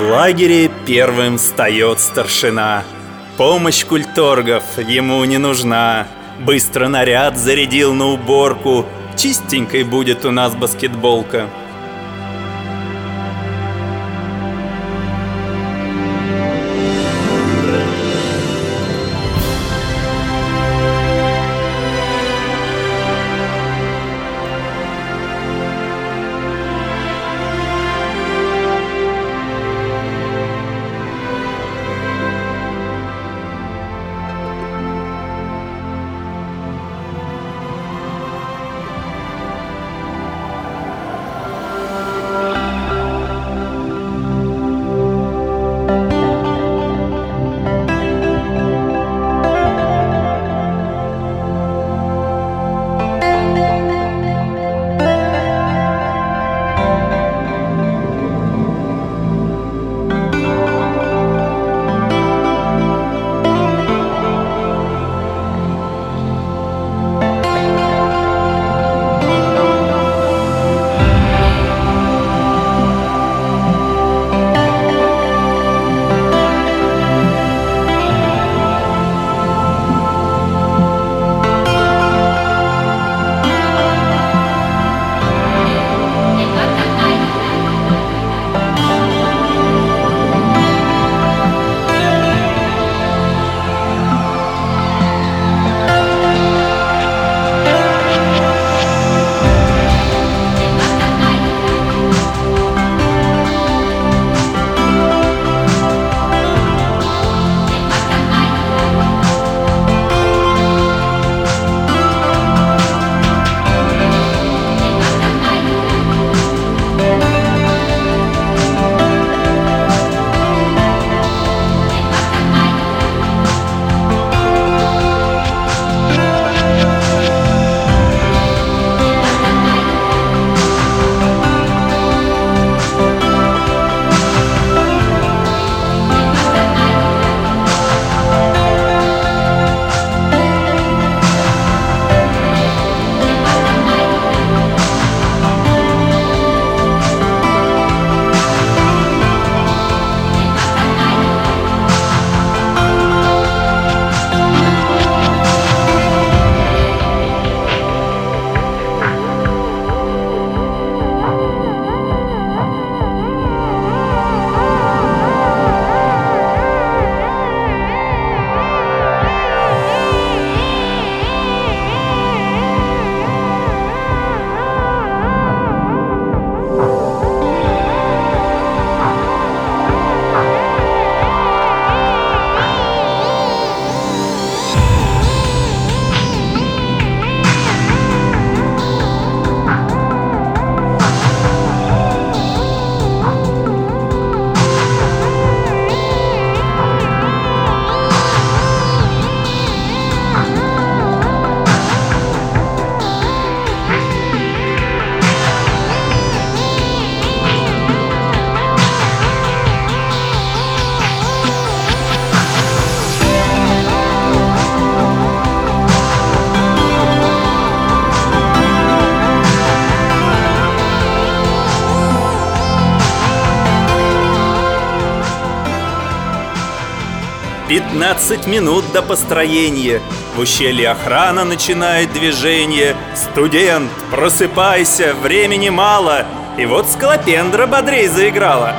лагере первым встает старшина. Помощь культоргов ему не нужна. Быстро наряд зарядил на уборку. Чистенькой будет у нас баскетболка. «15 минут до построения. В ущелье охрана начинает движение. Студент, просыпайся, времени мало». И вот скалопендра бодрей заиграла.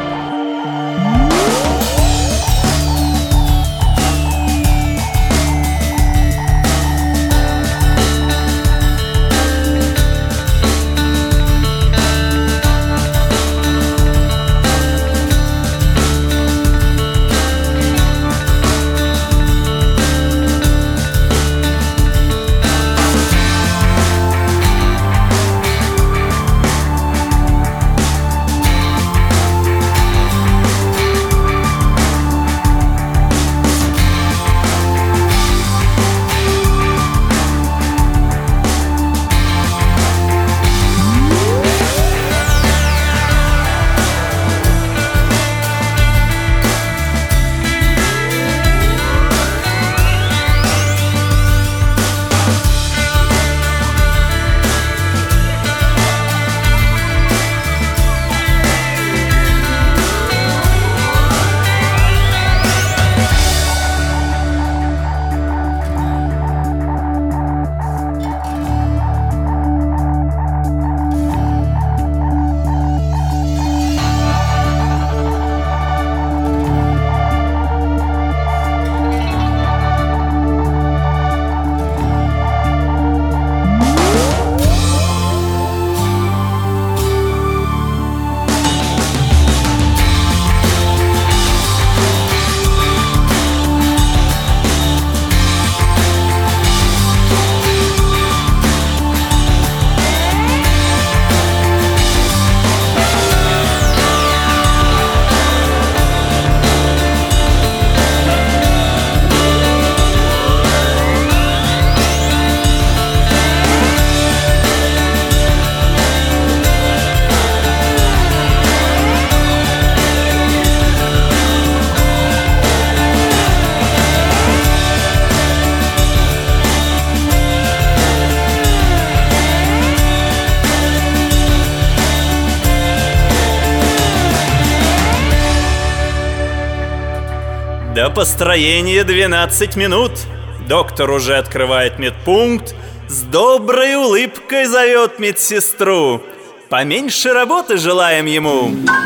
До построения 12 минут. Доктор уже открывает медпункт, с доброй улыбкой зовет медсестру. Поменьше работы желаем ему.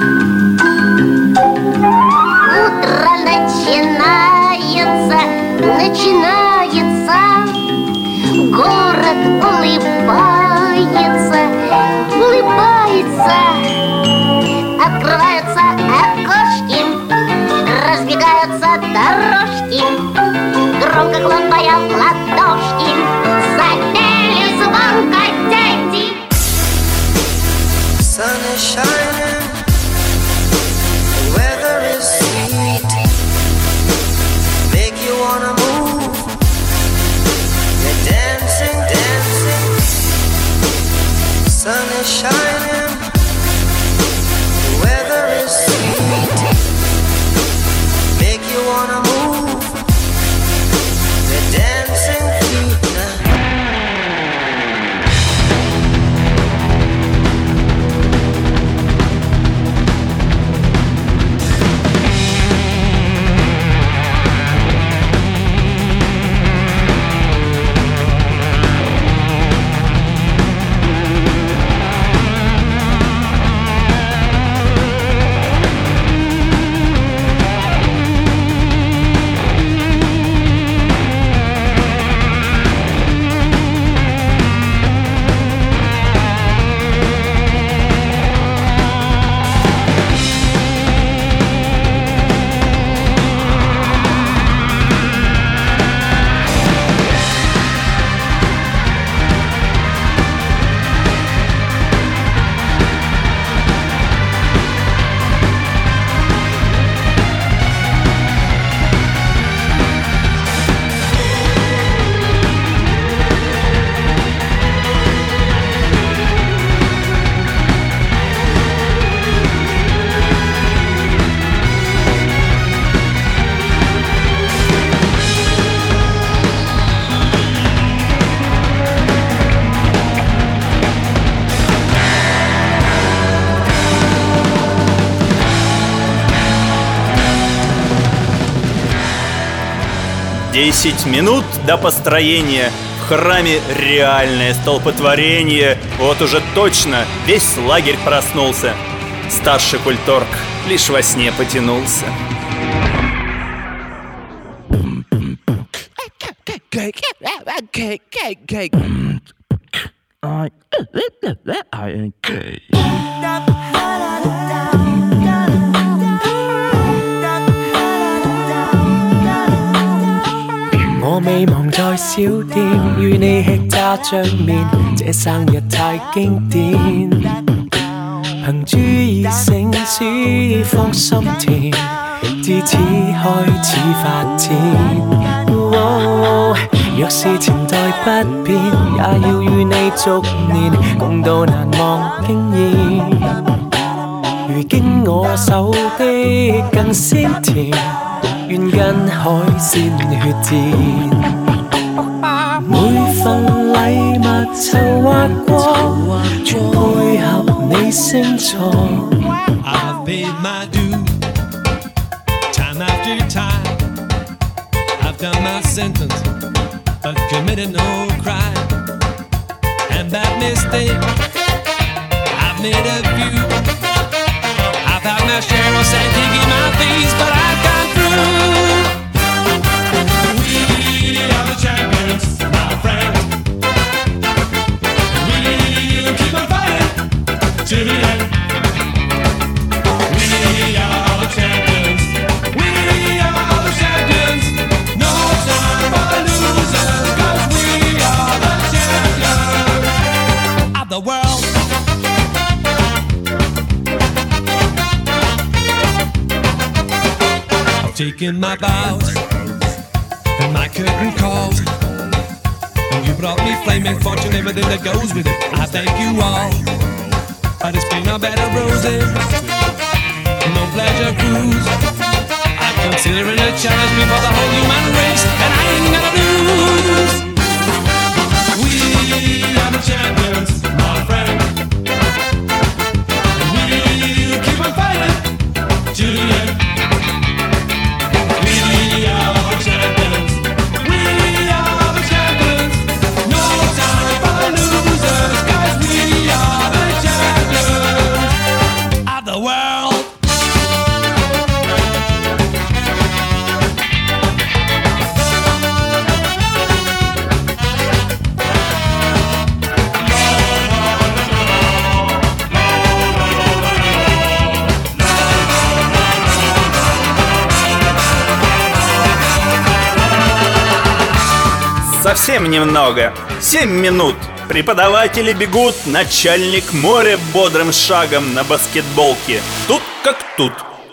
Утро начинается, город улыбается, открываются окошки, разбегаются дорожки, громко хлопая в ладошки, запели звонко дети. Sun is shining, the weather is sweet, make you wanna move, you're dancing, dancing. Sun is shining, the weather is sweet, make you wanna move, you're dancing feet now. Десять минут до построения. В храме реальное столпотворение. Вот уже точно весь лагерь проснулся. Старший культорг лишь во сне потянулся. 我未忘在小店與你吃炸醬麵，這生日太經典。憑珠已醒始放心田，自此開始發展。若是情代不變，也要與你逐年共度難忘經驗。如經我手的更鮮甜，願跟海鮮血戰。每份禮物籌劃過，全配合你星座。 I've paid my due, time after time. I've done my sentence, but committed no crime. And that mistake, I've made a few. I've had my share of sand in my face, but I've gone through. We are the champions, my friend. We'll keep on fighting till the end. We are the champions. We are the champions. No time for the losers, 'cause we are the champions of the world. I've taken my vows and my curtain calls, and you brought me flaming fortune, everything that goes with it. I thank you all, but it's been a bed of roses, no pleasure cruise. I consider it a challenge before the whole human race, and I ain't gonna lose. We are the champions, my friend. We'll keep on fighting till the end. We совсем немного. 7 минут. Преподаватели бегут, начальник моря бодрым шагом на баскетболке. Тут как тут.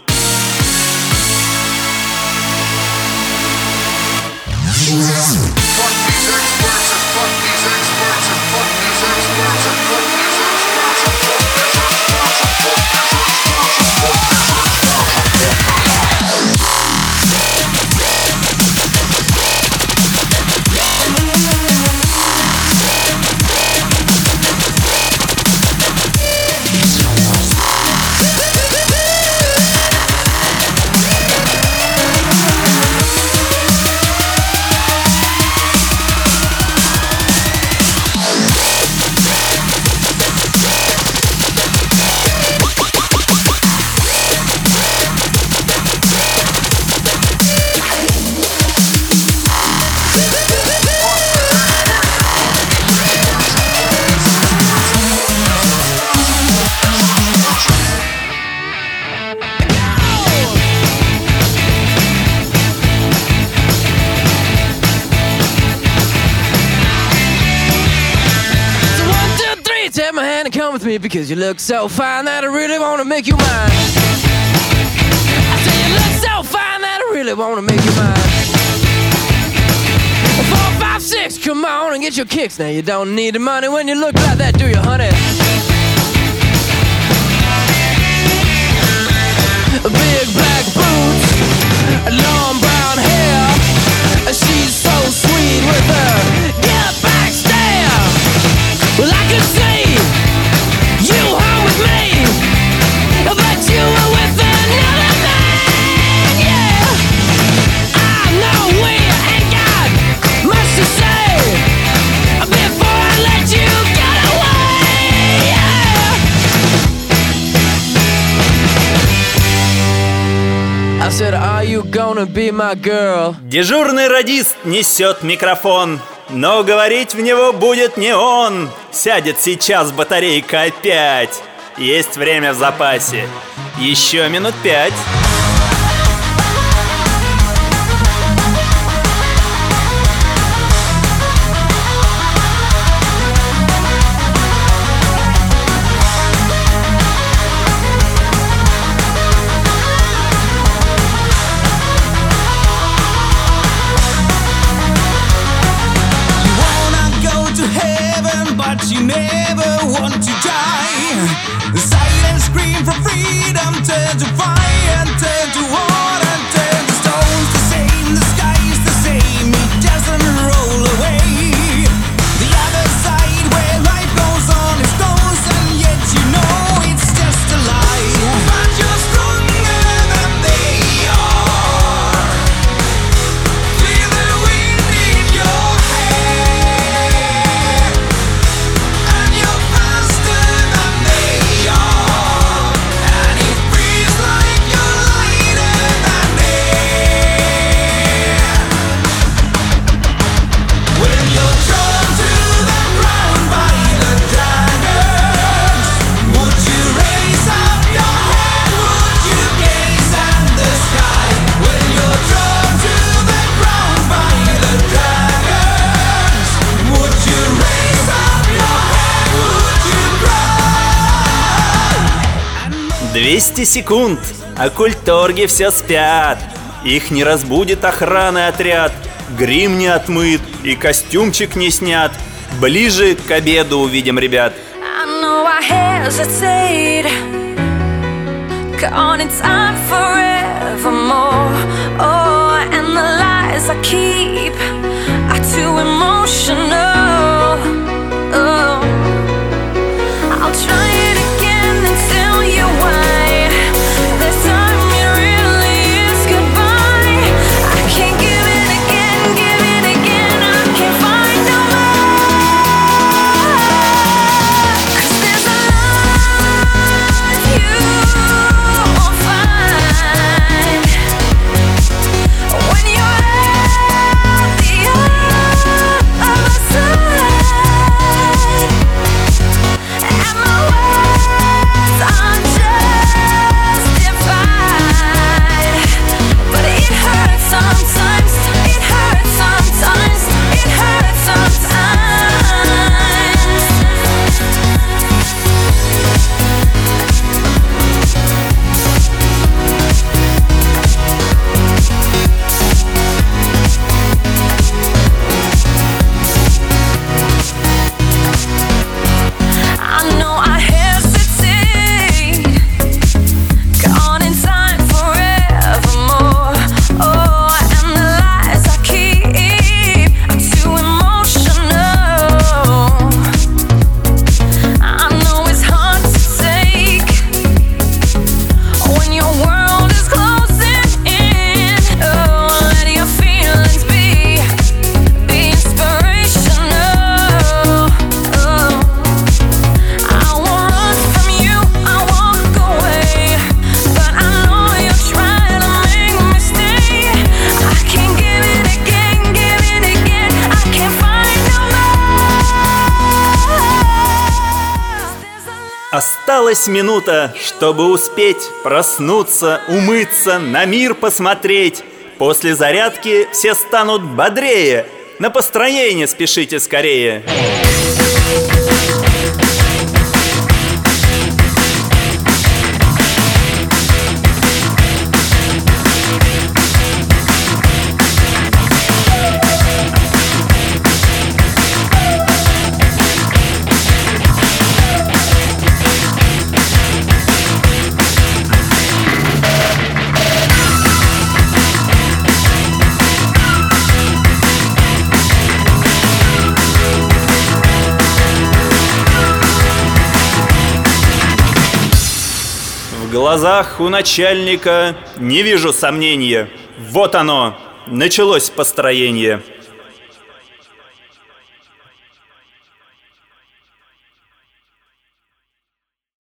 Take my hand and come with me because you look so fine that I really wanna make you mine. I say you look so fine that I really wanna make you mine. 4, 5, 6, come on and get your kicks. Now you don't need the money when you look like that, do you, honey? Big black boots, long brown hair. She's so sweet with her get back stare. Well, I can see you home with me, but you were with another man, yeah. I know we ain't got much to say before I let you get away, yeah. I said, are you gonna be my girl? Дежурный радист несет микрофон, но говорить в него будет не он. Сядет сейчас батарейка опять. Есть время в запасе. Еще минут 5. You never want to die. The silent scream for freedom turn to fire, turn to water, turn to stones. The same, the sky is the same. It doesn't roll away. The other side where life goes on is close, and yet you know it's just a lie. But you're stronger than they are. Feel the wind in your hair. «200 секунд, а культурги все спят. Их не разбудит охраны отряд. Грим не отмыт и костюмчик не снят. Ближе к обеду увидим ребят». Осталась минута, чтобы успеть проснуться, умыться, на мир посмотреть. После зарядки все станут бодрее. На построение спешите скорее. В глазах у начальника не вижу сомнения. Вот оно, началось построение.